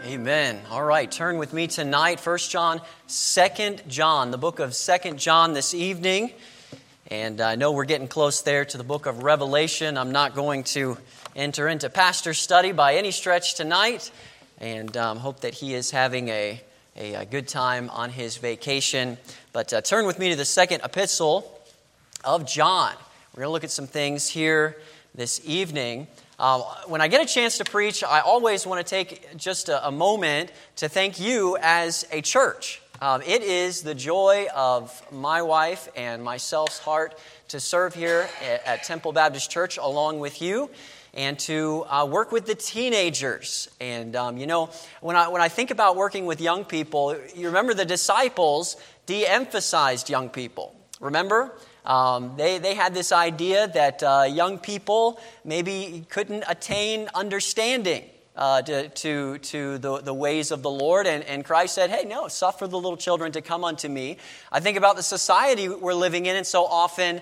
Amen. All right, turn with me tonight, 1 John, 2 John, the book of 2 John this evening. And I know we're getting close there to the book of Revelation. I'm not going to enter into pastor study by any stretch tonight, and hope that he is having a good time on his vacation. But turn with me to the second epistle of John. We're going to look at some things here this evening. When I get a chance to preach, I always want to take just a moment to thank you as a church. It is the joy of my wife and myself's heart to serve here at Temple Baptist Church along with you and to work with the teenagers. And, when I think about working with young people, you remember the disciples de-emphasized young people. Remember? They had this idea that young people maybe couldn't attain understanding to the ways of the Lord. And Christ said, hey, no, suffer the little children to come unto me. I think about the society we're living in, and so often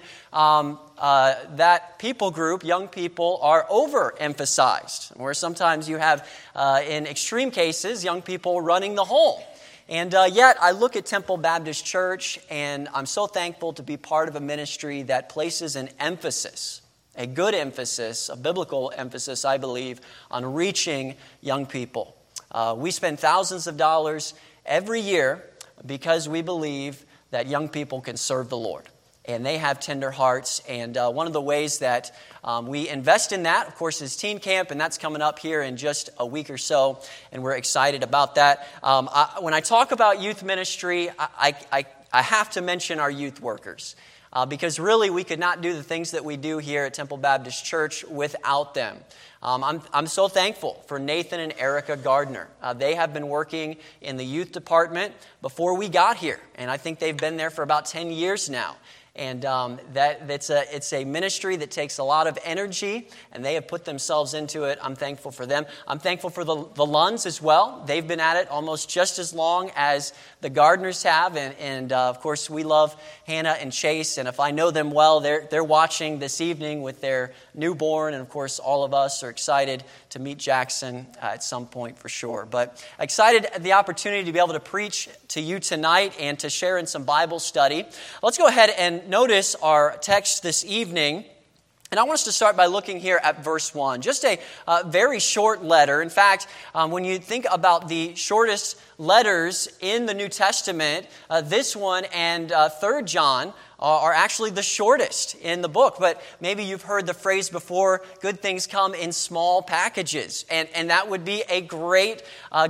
that people group, young people, are overemphasized, where sometimes you have, in extreme cases, young people running the home. And yet, I look at Temple Baptist Church, and I'm so thankful to be part of a ministry that places an emphasis, a good emphasis, a biblical emphasis, I believe, on reaching young people. We spend thousands of dollars every year because we believe that young people can serve the Lord. And they have tender hearts. And one of the ways that we invest in that, of course, is Teen Camp. And that's coming up here in just a week or so. And we're excited about that. When I talk about youth ministry, I have to mention our youth workers. Because really, we could not do the things that we do here at Temple Baptist Church without them. I'm so thankful for Nathan and Erica Gardner. They have been working in the youth department before we got here. And I think they've been there for about 10 years now. And it's a ministry that takes a lot of energy, and they have put themselves into it. I'm thankful for them. I'm thankful for the Lunds as well. They've been at it almost just as long as the Gardners have, and of course we love Hannah and Chase. And if I know them well, they're watching this evening with their newborn, and of course all of us are excited to meet Jackson at some point for sure. But excited at the opportunity to be able to preach to you tonight and to share in some Bible study. Let's go ahead and notice our text this evening. And I want us to start by looking here at verse 1. Just a very short letter. In fact, when you think about the shortest letters in the New Testament, this one and 3 John are actually the shortest in the book. But maybe you've heard the phrase before, good things come in small packages. And that would be a great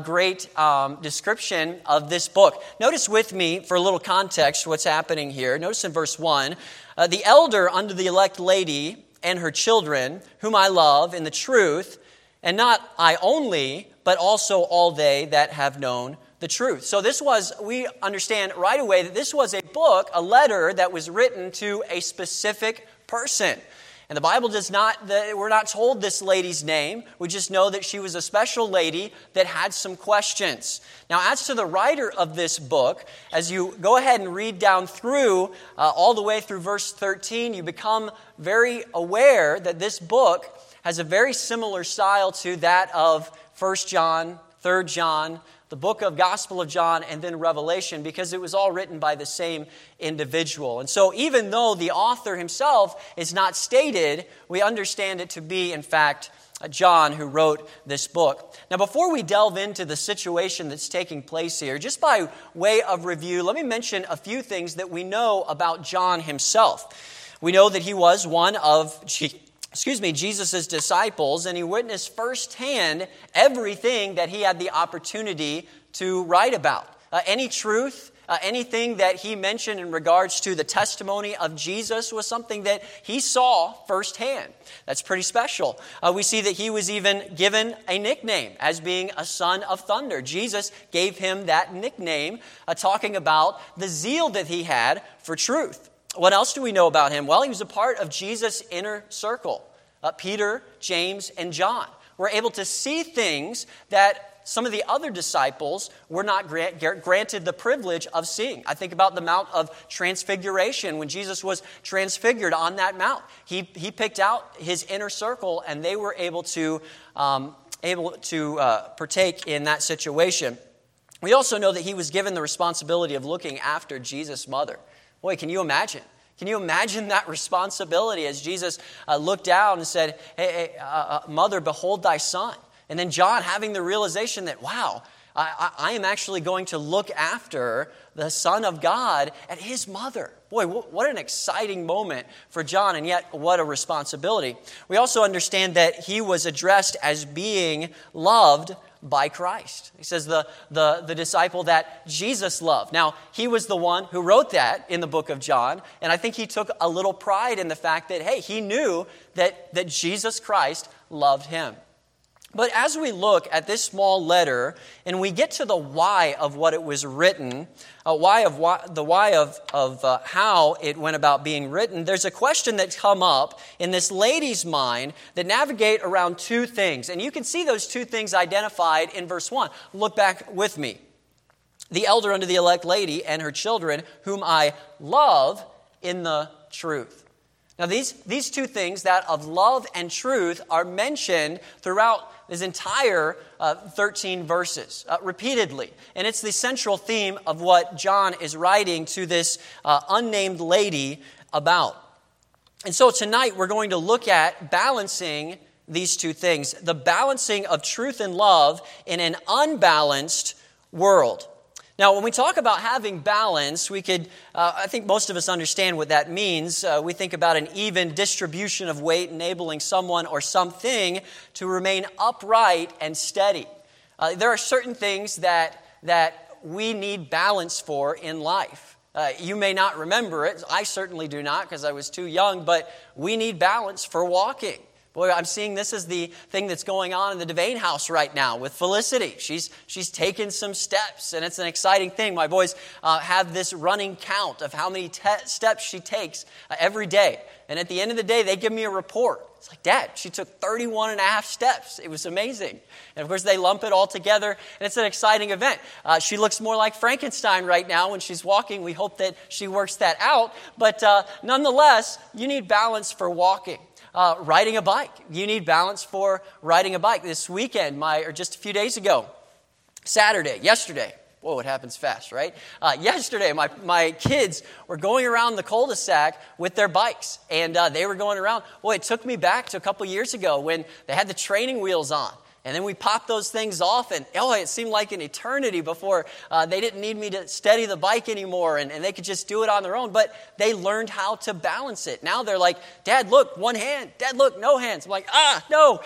description of this book. Notice with me, for a little context, what's happening here. Notice in verse 1, the elder unto the elect lady and her children, whom I love in the truth, and not I only, but also all they that have known the truth. So we understand right away that this was a book, a letter that was written to a specific person. And the Bible we're not told this lady's name. We just know that she was a special lady that had some questions. Now, as to the writer of this book, as you go ahead and read down through, all the way through verse 13, you become very aware that this book has a very similar style to that of 1 John, 3 John, the book of Gospel of John, and then Revelation, because it was all written by the same individual. And so even though the author himself is not stated, we understand it to be, in fact, John who wrote this book. Now, before we delve into the situation that's taking place here, just by way of review, let me mention a few things that we know about John himself. We know that he was one of Jesus' disciples, and he witnessed firsthand everything that he had the opportunity to write about. Any truth, anything that he mentioned in regards to the testimony of Jesus was something that he saw firsthand. That's pretty special. We see that he was even given a nickname as being a son of thunder. Jesus gave him that nickname, talking about the zeal that he had for truth. What else do we know about him? Well, he was a part of Jesus' inner circle. Peter, James, and John were able to see things that some of the other disciples were not granted the privilege of seeing. I think about the Mount of Transfiguration. When Jesus was transfigured on that mount, he picked out his inner circle, and they were able to able to partake in that situation. We also know that he was given the responsibility of looking after Jesus' mother. Boy, can you imagine? Can you imagine that responsibility as Jesus looked down and said, hey, mother, behold thy son. And then John having the realization that, wow, I am actually going to look after the Son of God and his mother. Boy, what an exciting moment for John, and yet what a responsibility. We also understand that he was addressed as being loved by Christ. He says the disciple that Jesus loved. Now, he was the one who wrote that in the book of John, and I think he took a little pride in the fact that, hey, he knew that Jesus Christ loved him. But as we look at this small letter and we get to the why of what it was written, the why of how it went about being written, there's a question that's come up in this lady's mind that navigate around two things. And you can see those two things identified in verse 1. Look back with me. The elder unto the elect lady and her children, whom I love in the truth. Now, these two things, that of love and truth, are mentioned throughout this entire 13 verses, repeatedly. And it's the central theme of what John is writing to this unnamed lady about. And so tonight we're going to look at balancing these two things, the balancing of truth and love in an unbalanced world. Now, when we talk about having balance, we could, I think most of us understand what that means. We think about an even distribution of weight, enabling someone or something to remain upright and steady. There are certain things that we need balance for in life. You may not remember it. I certainly do not because I was too young, but we need balance for walking. Boy, I'm seeing this as the thing that's going on in the Devane house right now with Felicity. She's taken some steps, and it's an exciting thing. My boys have this running count of how many steps she takes every day. And at the end of the day, they give me a report. It's like, Dad, she took 31 and a half steps. It was amazing. And of course, they lump it all together, and it's an exciting event. She looks more like Frankenstein right now when she's walking. We hope that she works that out. But nonetheless, you need balance for walking. Riding a bike. You need balance for riding a bike. This weekend, or just a few days ago, yesterday, whoa, it happens fast, right? Yesterday, my kids were going around the cul-de-sac with their bikes, and they were going around. Boy, it took me back to a couple years ago when they had the training wheels on. And then we popped those things off, and it seemed like an eternity before they didn't need me to steady the bike anymore, and they could just do it on their own. But they learned how to balance it. Now they're like, Dad, look, one hand. Dad, look, no hands. I'm like, no.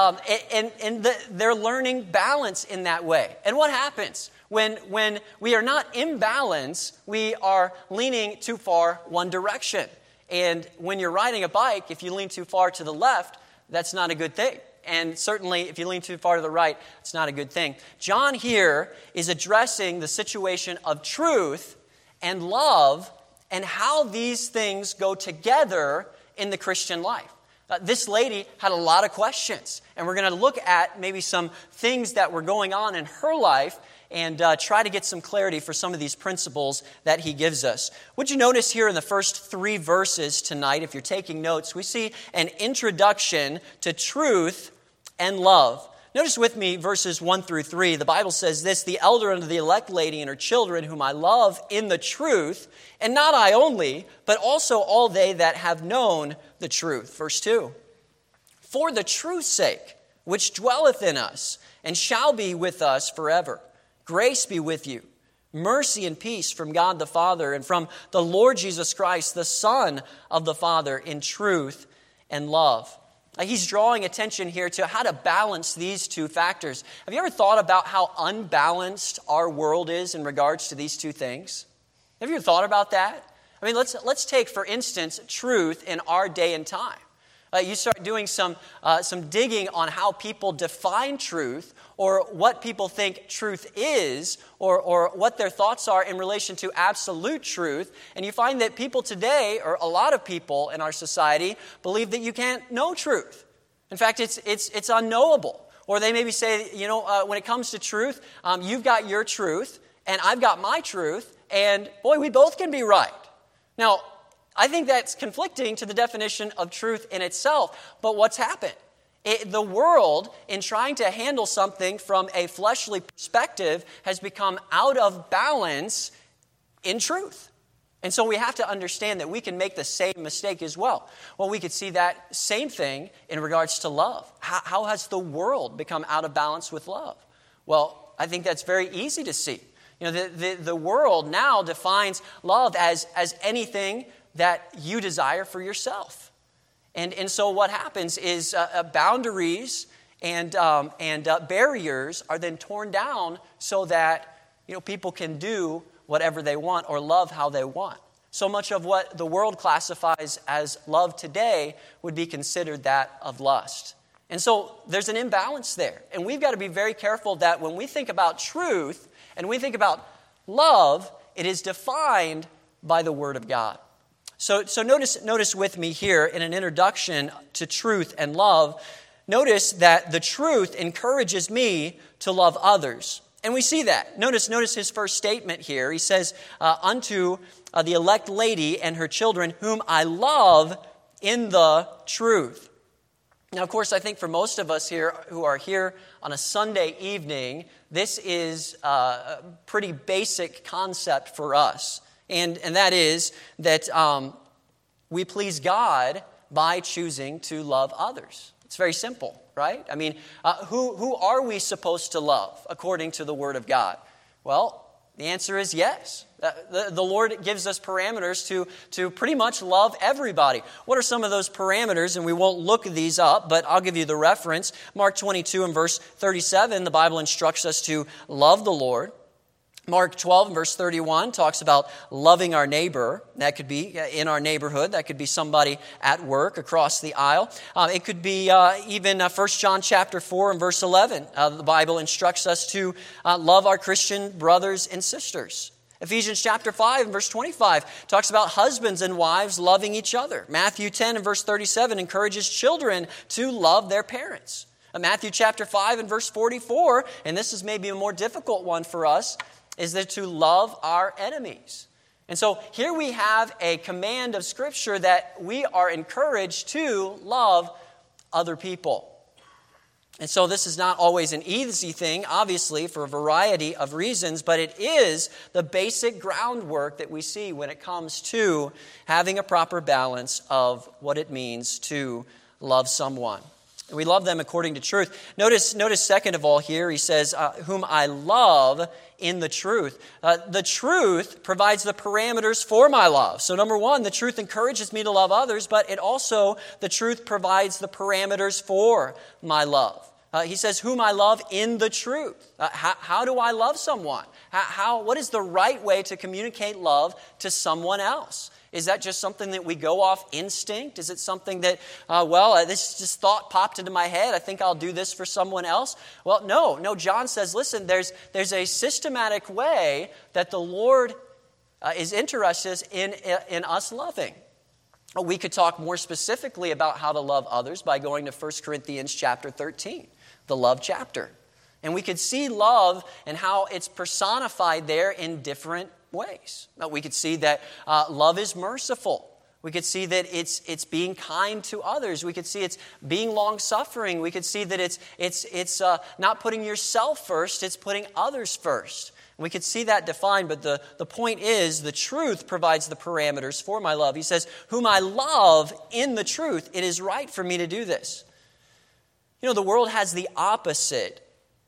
They're learning balance in that way. And what happens? When we are not in balance, we are leaning too far one direction. And when you're riding a bike, if you lean too far to the left, that's not a good thing. And certainly, if you lean too far to the right, it's not a good thing. John here is addressing the situation of truth and love and how these things go together in the Christian life. This lady had a lot of questions, and we're going to look at maybe some things that were going on in her life and try to get some clarity for some of these principles that he gives us. Would you notice here in the first 3 verses tonight, if you're taking notes, we see an introduction to truth and love. Notice with me verses 1 through 3. The Bible says this, the elder unto the elect lady and her children, whom I love in the truth, and not I only, but also all they that have known the truth. Verse 2. For the truth's sake, which dwelleth in us, and shall be with us forever. Grace be with you. Mercy and peace from God the Father, and from the Lord Jesus Christ, the Son of the Father, in truth and love. He's drawing attention here to how to balance these two factors. Have you ever thought about how unbalanced our world is in regards to these two things? Have you ever thought about that? I mean, let's take, for instance, truth in our day and time. You start doing some digging on how people define truth, or what people think truth is, or what their thoughts are in relation to absolute truth. And you find that people today, or a lot of people in our society, believe that you can't know truth. In fact, it's unknowable. Or they maybe say, when it comes to truth, you've got your truth, and I've got my truth, and boy, we both can be right. Now, I think that's conflicting to the definition of truth in itself. But what's happened The world, in trying to handle something from a fleshly perspective, has become out of balance in truth. And so we have to understand that we can make the same mistake as well. Well, we could see that same thing in regards to love. How has the world become out of balance with love? Well, I think that's very easy to see. The world now defines love as anything that you desire for yourself. And so what happens is boundaries and barriers are then torn down so that people can do whatever they want or love how they want. So much of what the world classifies as love today would be considered that of lust. And so there's an imbalance there. And we've got to be very careful that when we think about truth and we think about love, it is defined by the Word of God. So notice with me here in an introduction to truth and love, notice that the truth encourages me to love others. And we see that. Notice his first statement here. He says, unto the elect lady and her children, whom I love in the truth. Now, of course, I think for most of us here who are here on a Sunday evening, this is a pretty basic concept for us. And that is that we please God by choosing to love others. It's very simple, right? I mean, who are we supposed to love according to the Word of God? Well, the answer is yes. The Lord gives us parameters to pretty much love everybody. What are some of those parameters? And we won't look these up, but I'll give you the reference. Mark 22 and verse 37, the Bible instructs us to love the Lord. Mark 12 and verse 31 talks about loving our neighbor. That could be in our neighborhood. That could be somebody at work across the aisle. It could be even 1 John chapter 4 and verse 11. The Bible instructs us to love our Christian brothers and sisters. Ephesians chapter 5 and verse 25 talks about husbands and wives loving each other. Matthew 10 and verse 37 encourages children to love their parents. Matthew chapter 5 and verse 44, and this is maybe a more difficult one for us, is that to love our enemies. And so here we have a command of Scripture that we are encouraged to love other people. And so this is not always an easy thing, obviously, for a variety of reasons, but it is the basic groundwork that we see when it comes to having a proper balance of what it means to love someone. And we love them according to truth. Notice second of all here, he says, whom I love in the truth. The truth provides the parameters for my love. So number one, the truth encourages me to love others, but the truth provides the parameters for my love. He says, whom I love in the truth. How do I love someone? What is the right way to communicate love to someone else? Is that just something that we go off instinct? Is it something that, this just thought popped into my head, I think I'll do this for someone else? Well, no. John says, listen, there's a systematic way that the Lord is interested in us loving. We could talk more specifically about how to love others by going to 1 Corinthians chapter 13, the love chapter. And we could see love and how it's personified there in different ways. Now, we could see that love is merciful. We could see that it's being kind to others. We could see it's being long-suffering. We could see that it's not putting yourself first, it's putting others first. We could see that defined, but the point is the truth provides the parameters for my love. He says, whom I love in the truth, it is right for me to do this. The world has the opposite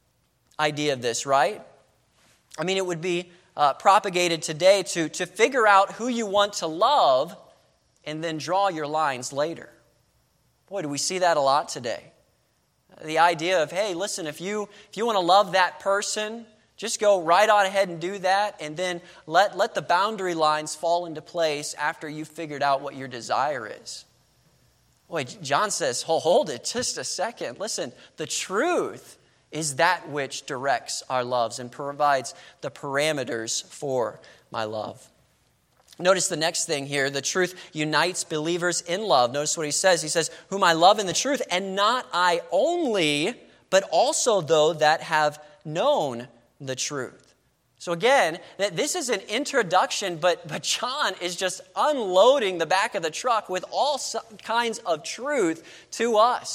idea of this, right? I mean, it would be propagated today to figure out who you want to love and then draw your lines later. Boy, do we see that a lot today. The idea of, hey, listen, if you want to love that person, just go right on ahead and do that, and then let the boundary lines fall into place after you've figured out what your desire is. Boy, John says, hold it just a second. Listen, the truth is that which directs our loves and provides the parameters for my love. Notice the next thing here. The truth unites believers in love. Notice what he says. He says, whom I love in the truth, and not I only, but also those that have known the truth. So again, this is an introduction, but John is just unloading the back of the truck with all kinds of truth to us.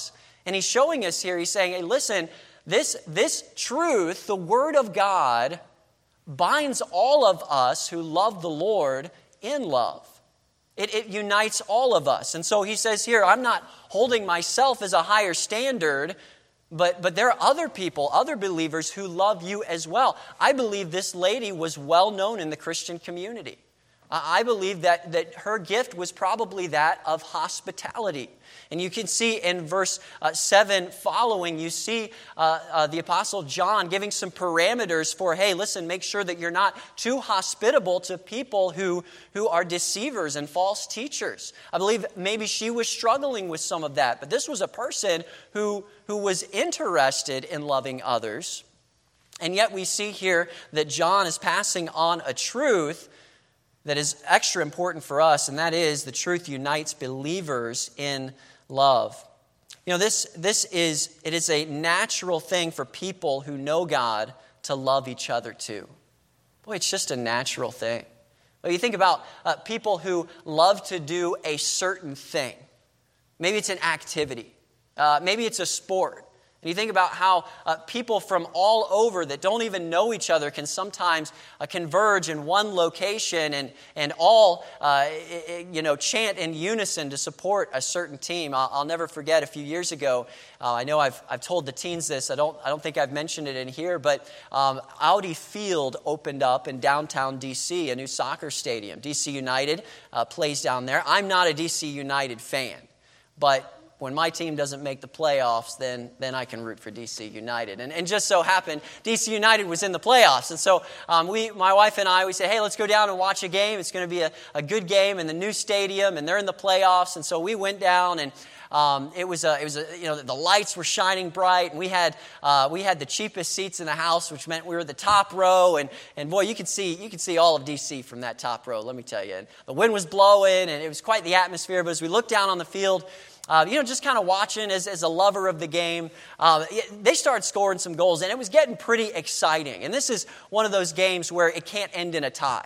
And he's showing us here, he's saying, hey, listen, this truth, the Word of God, binds all of us who love the Lord in love. It unites all of us. And so he says here, I'm not holding myself as a higher standard, but there are other people, other believers who love you as well. I believe this lady was well known in the Christian community. I believe that her gift was probably that of hospitality. And you can see in verse 7 following, you see the Apostle John giving some parameters for, hey, listen, make sure that you're not too hospitable to people who are deceivers and false teachers. I believe maybe she was struggling with some of that. But this was a person who was interested in loving others. And yet we see here that John is passing on a truth that is extra important for us, and that is the truth unites believers in love. You know, it is a natural thing for people who know God to love each other too. Boy, it's just a natural thing. Well, you think about people who love to do a certain thing. Maybe it's an activity. Maybe it's a sport. And you think about how people from all over that don't even know each other can sometimes converge in one location and all chant in unison to support a certain team. I'll never forget a few years ago. I know I've told the teens this. I don't think I've mentioned it in here, but Audi Field opened up in downtown D.C., a new soccer stadium. D.C. United plays down there. I'm not a D.C. United fan, but when my team doesn't make the playoffs, then I can root for D.C. United. And just so happened, D.C. United was in the playoffs. And so my wife and I, we said, hey, let's go down and watch a game. It's going to be a good game in the new stadium, and they're in the playoffs. And so we went down, and the lights were shining bright, and we had the cheapest seats in the house, which meant we were the top row, and boy, you could see all of DC from that top row, let me tell you. And the wind was blowing, and it was quite the atmosphere. But as we looked down on the field, just kind of watching as a lover of the game, they started scoring some goals, and it was getting pretty exciting. And this is one of those games where it can't end in a tie.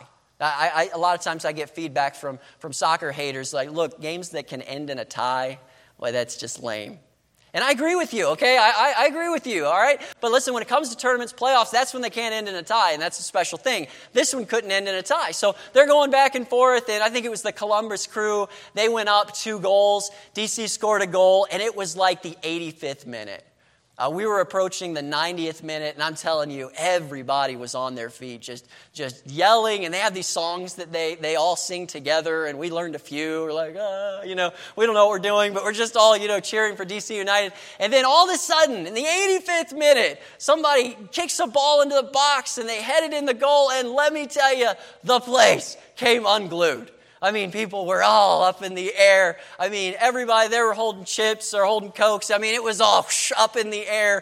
A lot of times I get feedback from soccer haters like, look, games that can end in a tie, well, that's just lame. And I agree with you, okay? I agree with you, all right? But listen, when it comes to tournaments, playoffs, that's when they can't end in a tie, and that's a special thing. This one couldn't end in a tie. So they're going back and forth, and I think it was the Columbus Crew. They went up 2 goals. DC scored a goal, and it was like the 85th minute. We were approaching the 90th minute, and I'm telling you, everybody was on their feet, just yelling. And they have these songs that they all sing together, and we learned a few. We're like, we don't know what we're doing, but we're just all, cheering for DC United. And then all of a sudden, in the 85th minute, somebody kicks a ball into the box, and they head it in the goal. And let me tell you, the place came unglued. I mean, people were all up in the air. I mean, everybody, they were holding chips or holding Cokes. I mean, it was all up in the air.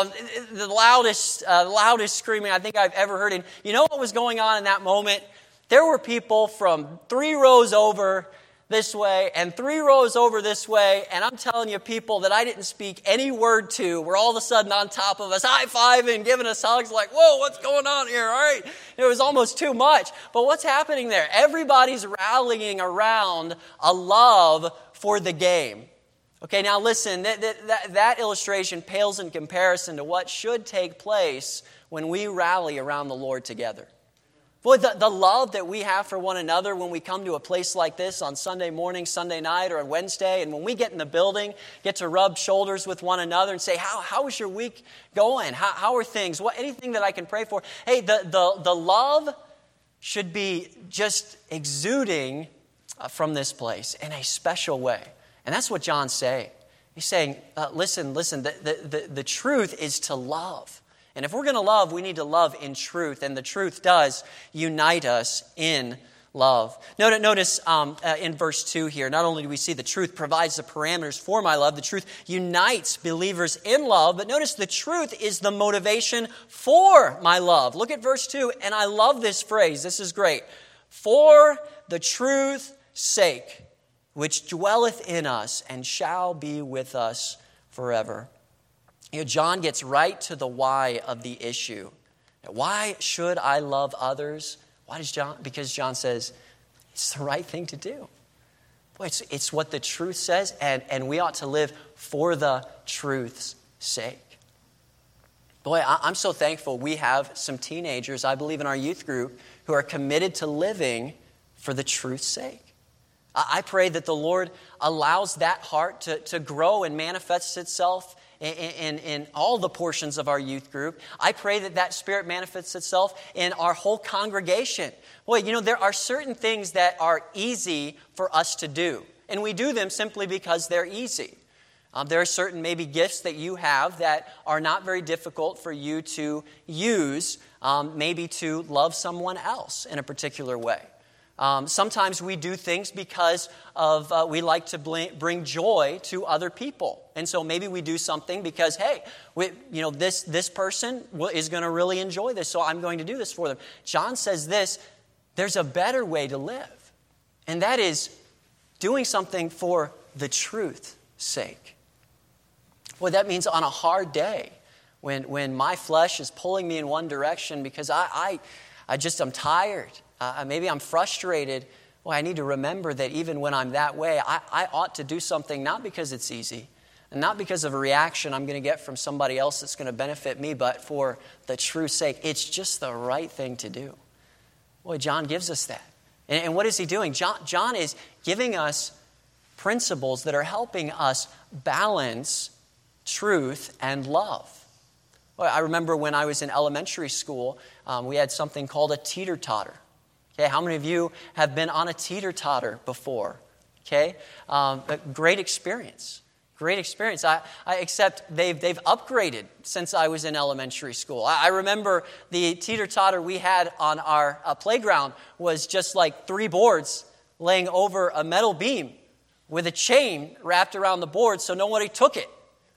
The loudest screaming I think I've ever heard. And you know what was going on in that moment? There were people from 3 rows over this way and 3 rows over this way. And I'm telling you, people that I didn't speak any word to were all of a sudden on top of us, high-fiving, giving us hugs like, whoa, what's going on here? All right. It was almost too much. But what's happening there? Everybody's rallying around a love for the game. Okay, now listen, that illustration pales in comparison to what should take place when we rally around the Lord together. Boy, the love that we have for one another when we come to a place like this on Sunday morning, Sunday night, or on Wednesday, and when we get in the building, get to rub shoulders with one another and say, how is your week going? How are things? Anything that I can pray for? Hey, the love should be just exuding from this place in a special way. And that's what John's saying. He's saying, listen, the truth is to love. And if we're going to love, we need to love in truth. And the truth does unite us in love. Notice in verse 2 here, not only do we see the truth provides the parameters for my love, the truth unites believers in love, but notice the truth is the motivation for my love. Look at verse 2, and I love this phrase. This is great. For the truth's sake, which dwelleth in us and shall be with us forever. John gets right to the why of the issue. Why should I love others? Why does John? Because John says it's the right thing to do. Boy, it's what the truth says, and we ought to live for the truth's sake. Boy, I'm so thankful we have some teenagers, I believe in our youth group, who are committed to living for the truth's sake. I pray that the Lord allows that heart to grow and manifest itself in all the portions of our youth group. I pray that spirit manifests itself in our whole congregation. Boy, there are certain things that are easy for us to do, and we do them simply because they're easy. There are certain maybe gifts that you have that are not very difficult for you to use, maybe to love someone else in a particular way. Sometimes we do things because of we like to bring joy to other people. And so maybe we do something because, hey, this person is going to really enjoy this, so I'm going to do this for them. John says this, there's a better way to live, and that is doing something for the truth's sake. Well, that means on a hard day, when my flesh is pulling me in one direction because I'm tired, maybe I'm frustrated. Well, I need to remember that even when I'm that way, I ought to do something not because it's easy, and not because of a reaction I'm going to get from somebody else that's going to benefit me, but for the truth's sake. It's just the right thing to do. Boy, John gives us that. And what is he doing? John is giving us principles that are helping us balance truth and love. Well, I remember when I was in elementary school, we had something called a teeter-totter. Okay, how many of you have been on a teeter-totter before? Okay, a great experience. Great experience. Except they've upgraded since I was in elementary school. I remember the teeter-totter we had on our playground was just like 3 boards laying over a metal beam with a chain wrapped around the board so nobody took it.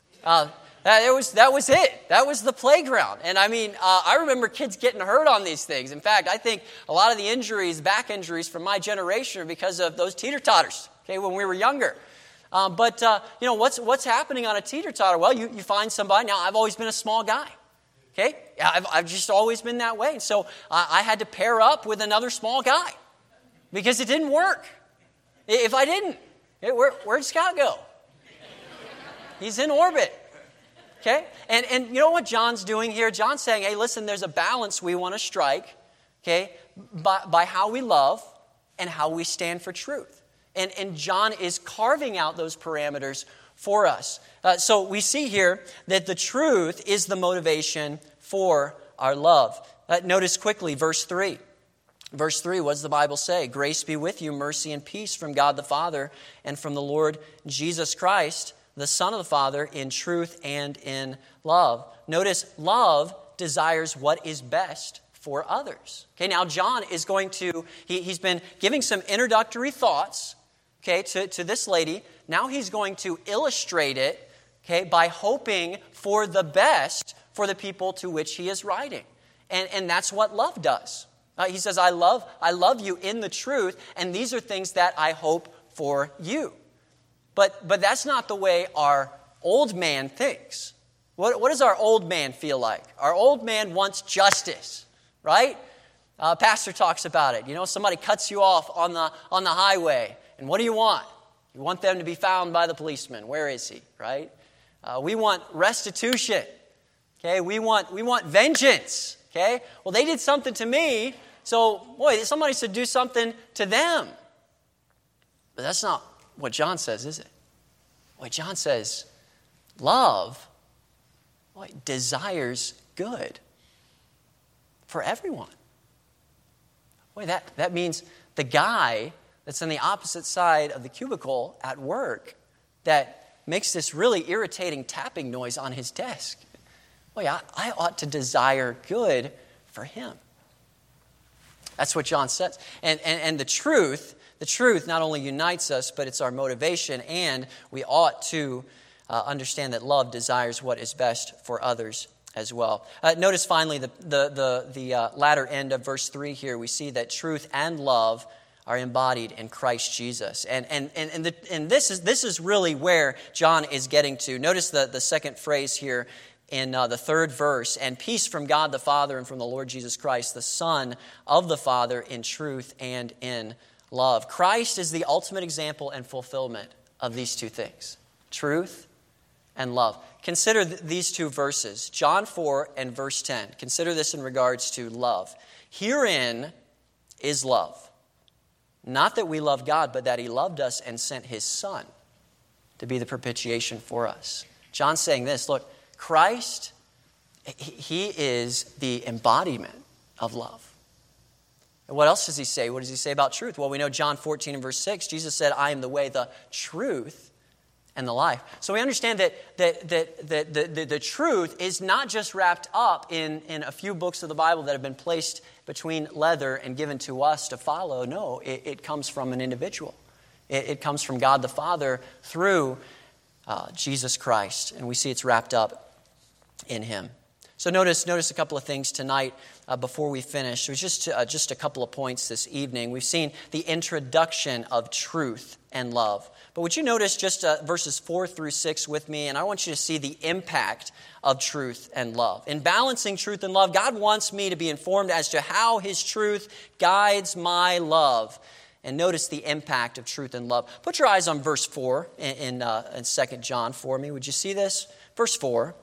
That was it. That was the playground. And I remember kids getting hurt on these things. In fact, I think a lot of the injuries, back injuries from my generation are because of those teeter-totters, okay, when we were younger. But what's happening on a teeter-totter? Well, you find somebody. Now, I've always been a small guy, okay? I've just always been that way. And so I had to pair up with another small guy because it didn't work. If I didn't, where'd Scott go? He's in orbit. Okay? And you know what John's doing here? John's saying, hey, listen, there's a balance we want to strike, okay, by how we love and how we stand for truth. And John is carving out those parameters for us. So we see here that the truth is the motivation for our love. Notice quickly verse 3. Verse 3, what does the Bible say? Grace be with you, mercy and peace from God the Father and from the Lord Jesus Christ, the Son of the Father, in truth and in love. Notice, love desires what is best for others. Okay, now John is going to, he's been giving some introductory thoughts, okay, to this lady. Now he's going to illustrate it, okay, by hoping for the best for the people to which he is writing. And that's what love does. He says, I love you in the truth, and these are things that I hope for you. But that's not the way our old man thinks. What does our old man feel like? Our old man wants justice, right? Pastor talks about it. Somebody cuts you off on the highway, and what do you want? You want them to be found by the policeman. Where is he, right? We want restitution. Okay, we want vengeance. Okay, well, they did something to me, so boy, somebody should do something to them. But that's not what John says, is it? Boy, John says, love, boy, desires good for everyone. Boy, that means the guy that's on the opposite side of the cubicle at work that makes this really irritating tapping noise on his desk. Boy, I ought to desire good for him. That's what John says. And the truth not only unites us, but it's our motivation, and we ought to understand that love desires what is best for others as well. Notice finally the latter end of verse 3 here. We see that truth and love are embodied in Christ Jesus. And this is really where John is getting to. Notice the second phrase here in the third verse, and peace from God the Father and from the Lord Jesus Christ, the Son of the Father, in truth and in love. Christ is the ultimate example and fulfillment of these two things, truth and love. Consider these two verses, John 4 and verse 10. Consider this in regards to love. Herein is love. Not that we love God, but that he loved us and sent his Son to be the propitiation for us. John's saying this, look, Christ, he is the embodiment of love. And what else does he say? What does he say about truth? Well, we know John 14 and verse 6, Jesus said, I am the way, the truth, and the life. So we understand that the truth is not just wrapped up in a few books of the Bible that have been placed between leather and given to us to follow. No, it comes from an individual. It comes from God the Father through Jesus Christ, and we see it's wrapped up in him. So notice a couple of things tonight before we finish. There's just a couple of points this evening. We've seen the introduction of truth and love. But would you notice just verses 4 through 6 with me? And I want you to see the impact of truth and love. In balancing truth and love, God wants me to be informed as to how his truth guides my love. And notice the impact of truth and love. Put your eyes on verse 4 in 2 John for me. Would you see this? Verse 4.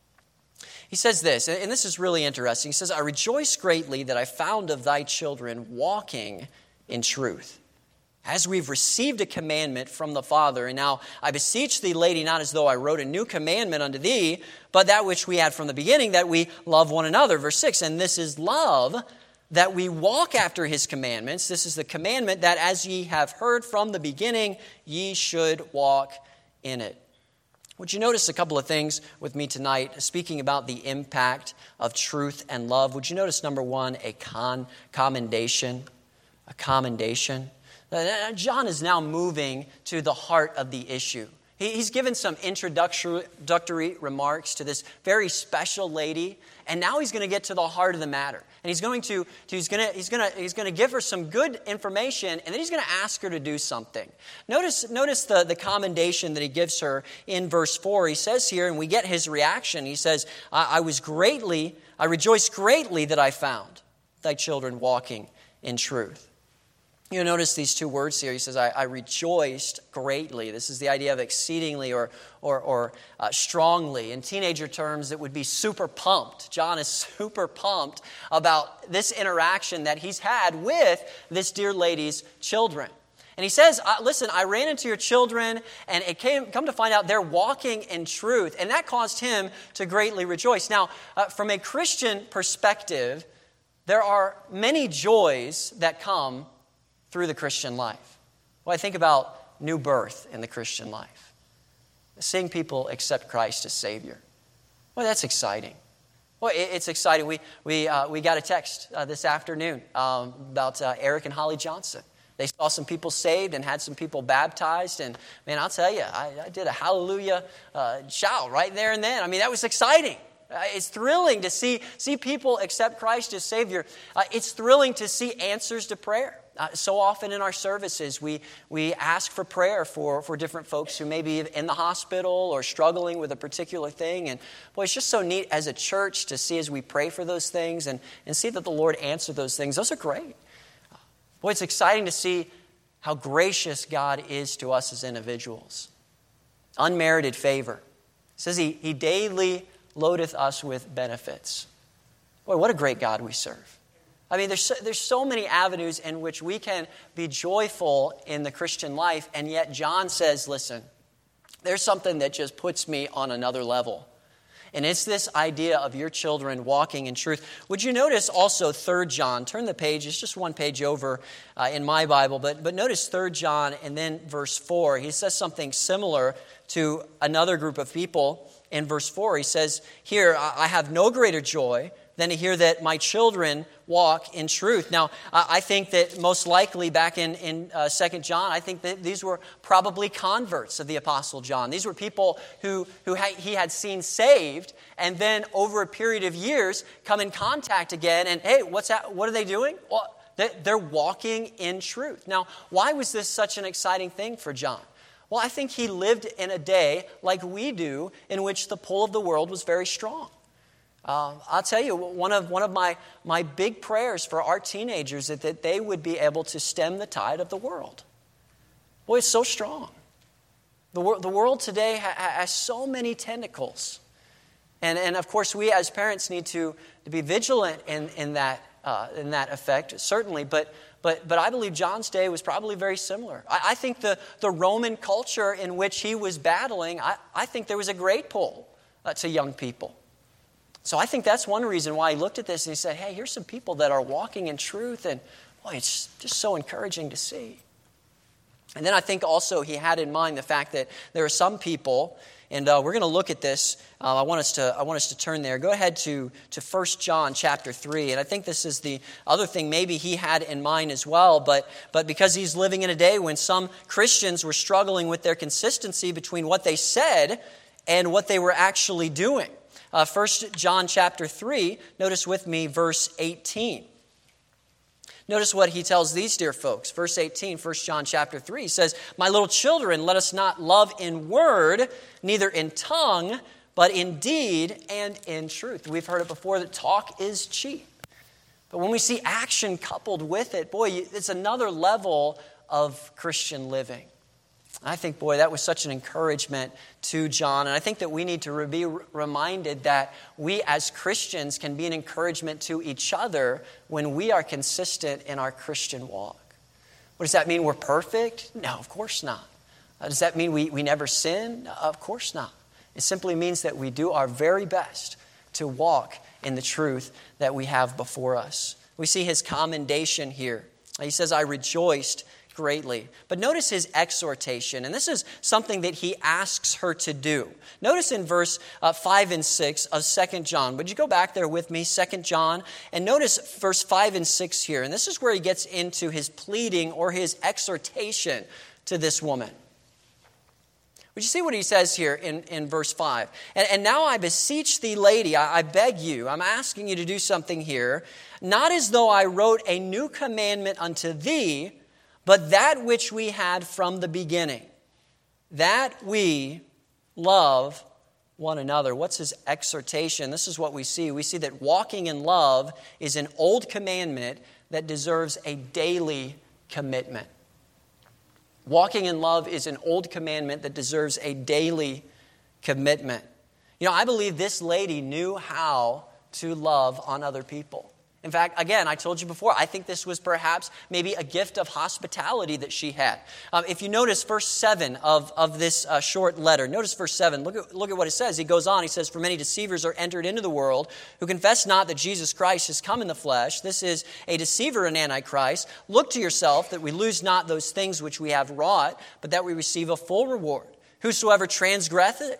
He says this, and this is really interesting. He says, I rejoice greatly that I found of thy children walking in truth, as we've received a commandment from the Father. And now I beseech thee, lady, not as though I wrote a new commandment unto thee, but that which we had from the beginning, that we love one another. Verse 6, and this is love, that we walk after his commandments. This is the commandment that as ye have heard from the beginning, ye should walk in it. Would you notice a couple of things with me tonight, speaking about the impact of truth and love? Would you notice, number one, a commendation? A commendation. John is now moving to the heart of the issue. He's given some introductory remarks to this very special lady, and now he's going to get to the heart of the matter. And he's going to give her some good information, and then he's going to ask her to do something. Notice the commendation that he gives her in verse 4. He says here, and we get his reaction. He says, I rejoice greatly that I found thy children walking in truth. You notice these two words here. He says, I rejoiced greatly. This is the idea of exceedingly or strongly. In teenager terms, it would be super pumped. John is super pumped about this interaction that he's had with this dear lady's children. And he says, listen, I ran into your children, and come to find out they're walking in truth. And that caused him to greatly rejoice. Now, from a Christian perspective, there are many joys that come through the Christian life. Well, I think about new birth in the Christian life. Seeing people accept Christ as Savior. Well, that's exciting. Well, it's exciting. We got a text this afternoon about Eric and Holly Johnson. They saw some people saved and had some people baptized. And man, I'll tell you, I did a hallelujah shout right there and then. I mean, that was exciting. It's thrilling to see people accept Christ as Savior. It's thrilling to see answers to prayer. So often in our services, we ask for prayer for different folks who may be in the hospital or struggling with a particular thing. And boy, it's just so neat as a church to see as we pray for those things and see that the Lord answer those things. Those are great. Boy, it's exciting to see how gracious God is to us as individuals. Unmerited favor. It says he daily loadeth us with benefits. Boy, what a great God we serve. I mean, there's so many avenues in which we can be joyful in the Christian life, and yet John says, listen, there's something that just puts me on another level. And it's this idea of your children walking in truth. Would you notice also 3 John? Turn the page. It's just one page over in my Bible. But notice 3 John and then verse 4. He says something similar to another group of people. In verse 4, he says, here, I have no greater joy than to hear that my children walk in truth. Now, I think that most likely back in 2 John, I think that these were probably converts of the Apostle John. These were people who he had seen saved, and then over a period of years come in contact again, and hey, what's that? What are they doing? Well, they're walking in truth. Now, why was this such an exciting thing for John? Well, I think he lived in a day like we do in which the pull of the world was very strong. I'll tell you, one of my big prayers for our teenagers is that they would be able to stem the tide of the world. Boy, it's so strong. The world today has so many tentacles. And of course, we as parents need to be vigilant in that effect, certainly. But I believe John's day was probably very similar. I think the Roman culture in which he was battling, I think there was a great pull to young people. So I think that's one reason why he looked at this and he said, hey, here's some people that are walking in truth, and boy, it's just so encouraging to see. And then I think also he had in mind the fact that there are some people, and we're going to look at this. I want us to turn there. Go ahead to 1 John chapter 3. And I think this is the other thing maybe he had in mind as well. But because he's living in a day when some Christians were struggling with their consistency between what they said and what they were actually doing. 1 John chapter 3, notice with me verse 18. Notice what he tells these dear folks. Verse 18, 1 John chapter 3 says, my little children, let us not love in word, neither in tongue, but in deed and in truth. We've heard it before that talk is cheap. But when we see action coupled with it, boy, it's another level of Christian living. I think, boy, that was such an encouragement to John. And I think that we need to be reminded that we as Christians can be an encouragement to each other when we are consistent in our Christian walk. What does that mean? We're perfect? No, of course not. Does that mean we never sin? Of course not. It simply means that we do our very best to walk in the truth that we have before us. We see his commendation here. He says, I rejoiced greatly. But notice his exhortation, and this is something that he asks her to do. Notice in verse 5 and 6 of 2 John. Would you go back there with me, 2 John, and notice verse 5 and 6 here. And this is where he gets into his pleading or his exhortation to this woman. Would you see what he says here in verse 5? And now I beseech thee, lady, I beg you, I'm asking you to do something here, not as though I wrote a new commandment unto thee, but that which we had from the beginning, that we love one another. What's his exhortation? This is what we see. We see that walking in love is an old commandment that deserves a daily commitment. Walking in love is an old commandment that deserves a daily commitment. You know, I believe this lady knew how to love on other people. In fact, again, I told you before, I think this was perhaps maybe a gift of hospitality that she had. If you notice verse 7 of this short letter, notice verse 7, look at what it says. He goes on, he says, for many deceivers are entered into the world who confess not that Jesus Christ has come in the flesh. This is a deceiver and antichrist. Look to yourself that we lose not those things which we have wrought, but that we receive a full reward. Whosoever transgresseth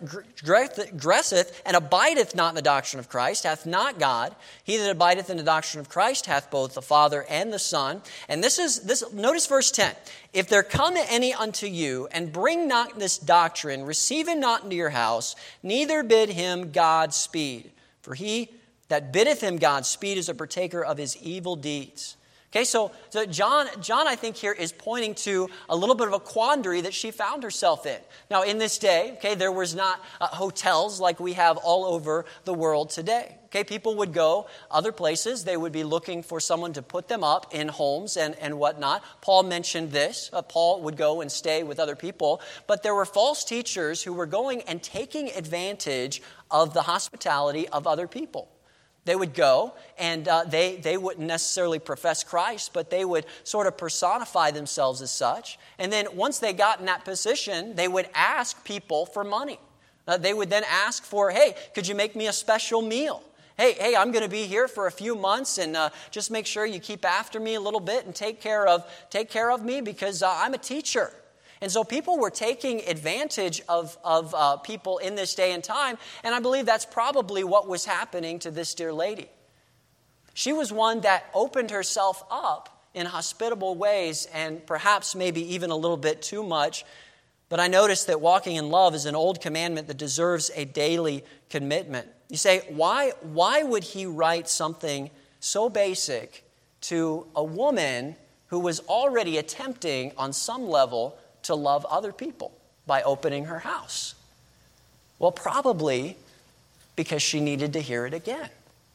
and abideth not in the doctrine of Christ hath not God. He that abideth in the doctrine of Christ hath both the Father and the Son. And notice verse 10. If there come any unto you and bring not this doctrine, receive him not into your house, neither bid him Godspeed. For he that biddeth him Godspeed is a partaker of his evil deeds. Okay, so John, I think here is pointing to a little bit of a quandary that she found herself in. Now, in this day, okay, there was not hotels like we have all over the world today. Okay, people would go other places. They would be looking for someone to put them up in homes and whatnot. Paul mentioned this. Paul would go and stay with other people. But there were false teachers who were going and taking advantage of the hospitality of other people. They would go, and they wouldn't necessarily profess Christ, but they would sort of personify themselves as such. And then once they got in that position, they would ask people for money. They would then ask for, hey, could you make me a special meal? Hey, I'm going to be here for a few months, and just make sure you keep after me a little bit and take care of me because I'm a teacher. And so people were taking advantage of people in this day and time, and I believe that's probably what was happening to this dear lady. She was one that opened herself up in hospitable ways and perhaps maybe even a little bit too much. But I noticed that walking in love is an old commandment that deserves a daily commitment. You say, why would he write something so basic to a woman who was already attempting on some level to love other people by opening her house? Well, probably because she needed to hear it again.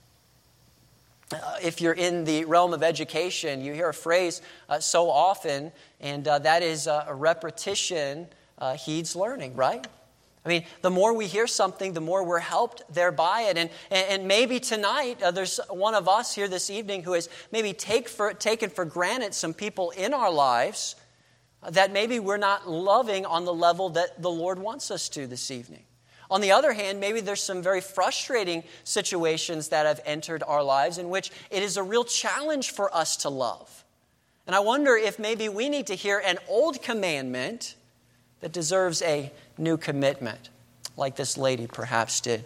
If you're in the realm of education, you hear a phrase so often, and that is a repetition heeds learning, right? I mean, the more we hear something, the more we're helped thereby it. And maybe tonight, there's one of us here this evening who has maybe taken for granted some people in our lives that maybe we're not loving on the level that the Lord wants us to this evening. On the other hand, maybe there's some very frustrating situations that have entered our lives in which it is a real challenge for us to love. And I wonder if maybe we need to hear an old commandment that deserves a new commitment, like this lady perhaps did.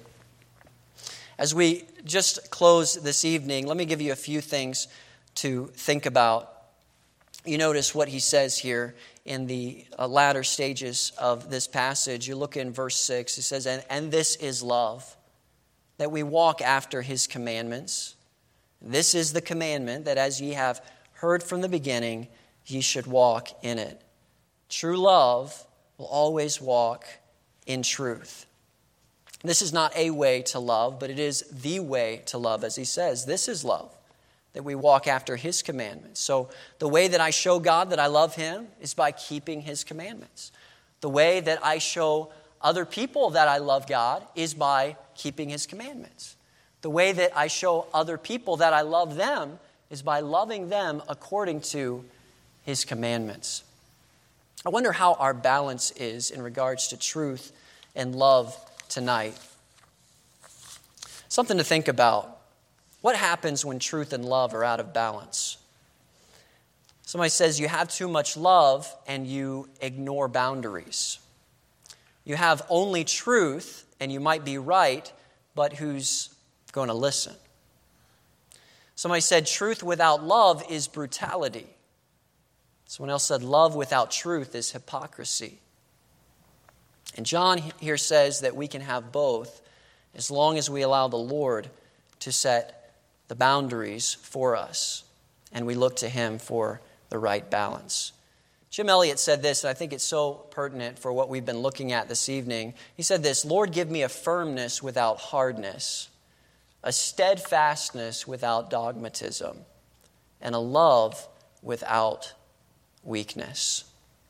As we just close this evening, let me give you a few things to think about. You notice what he says here in the latter stages of this passage. You look in verse 6. He says, and this is love, that we walk after his commandments. This is the commandment, that as ye have heard from the beginning, ye should walk in it. True love will always walk in truth. This is not a way to love, but it is the way to love. As he says, this is love, that we walk after his commandments. So the way that I show God that I love him is by keeping his commandments. The way that I show other people that I love God is by keeping his commandments. The way that I show other people that I love them is by loving them according to his commandments. I wonder how our balance is in regards to truth and love tonight. Something to think about. What happens when truth and love are out of balance? Somebody says you have too much love and you ignore boundaries. You have only truth and you might be right, but who's going to listen? Somebody said truth without love is brutality. Someone else said love without truth is hypocrisy. And John here says that we can have both as long as we allow the Lord to set the boundaries for us, and we look to him for the right balance. Jim Elliot said this, and I think it's so pertinent for what we've been looking at this evening. He said this, Lord, give me a firmness without hardness, a steadfastness without dogmatism, and a love without weakness.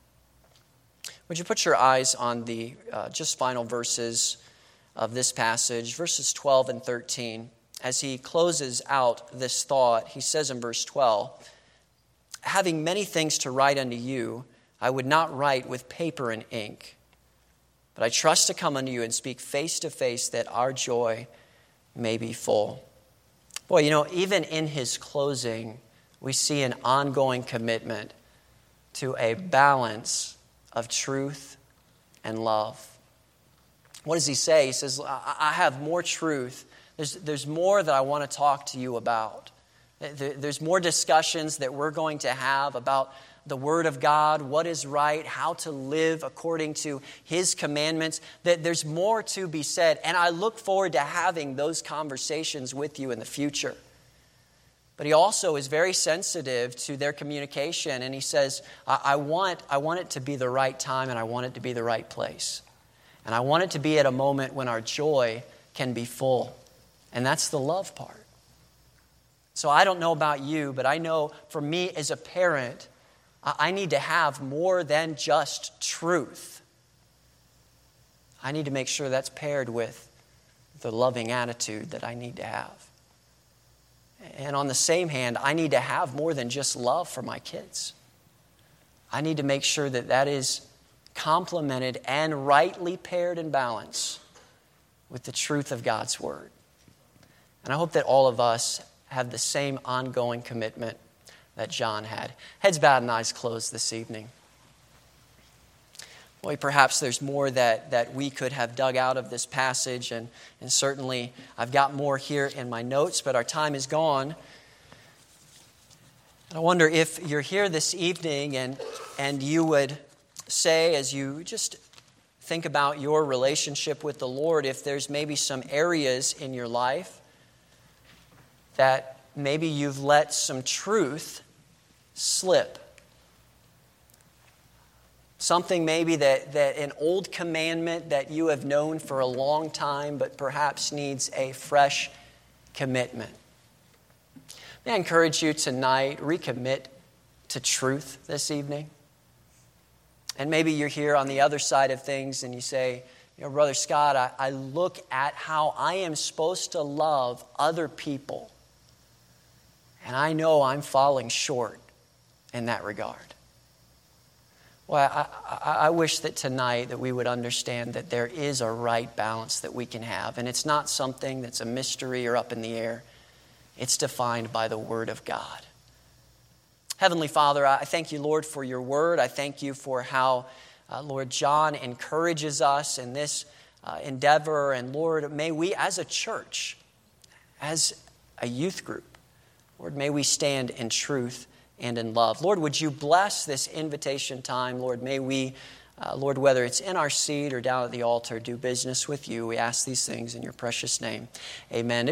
Would you put your eyes on the just final verses of this passage, verses 12 and 13. As he closes out this thought, he says in verse 12, having many things to write unto you, I would not write with paper and ink, but I trust to come unto you and speak face to face, that our joy may be full. Boy, even in his closing, we see an ongoing commitment to a balance of truth and love. What does he say? He says, I have more truth. There's more that I want to talk to you about. There's more discussions that we're going to have about the Word of God, what is right, how to live according to his commandments. That there's more to be said. And I look forward to having those conversations with you in the future. But he also is very sensitive to their communication. And he says, I want it to be the right time, and I want it to be the right place. And I want it to be at a moment when our joy can be full. And that's the love part. So I don't know about you, but I know for me as a parent, I need to have more than just truth. I need to make sure that's paired with the loving attitude that I need to have. And on the same hand, I need to have more than just love for my kids. I need to make sure that that is complemented and rightly paired and balanced with the truth of God's Word. And I hope that all of us have the same ongoing commitment that John had. Heads bowed and eyes closed this evening. Boy, perhaps there's more that we could have dug out of this passage, and certainly I've got more here in my notes, but our time is gone. And I wonder if you're here this evening and you would say, as you just think about your relationship with the Lord, if there's maybe some areas in your life that maybe you've let some truth slip. Something maybe that an old commandment that you have known for a long time, but perhaps needs a fresh commitment. May I encourage you tonight, recommit to truth this evening. And maybe you're here on the other side of things and you say, Brother Scott, I look at how I am supposed to love other people, and I know I'm falling short in that regard. Well, I wish that tonight that we would understand that there is a right balance that we can have. And it's not something that's a mystery or up in the air. It's defined by the Word of God. Heavenly Father, I thank you, Lord, for your Word. I thank you for how, Lord, John encourages us in this endeavor. And Lord, may we as a church, as a youth group, Lord, may we stand in truth and in love. Lord, would you bless this invitation time? Lord, may we, Lord, whether it's in our seat or down at the altar, do business with you. We ask these things in your precious name. Amen.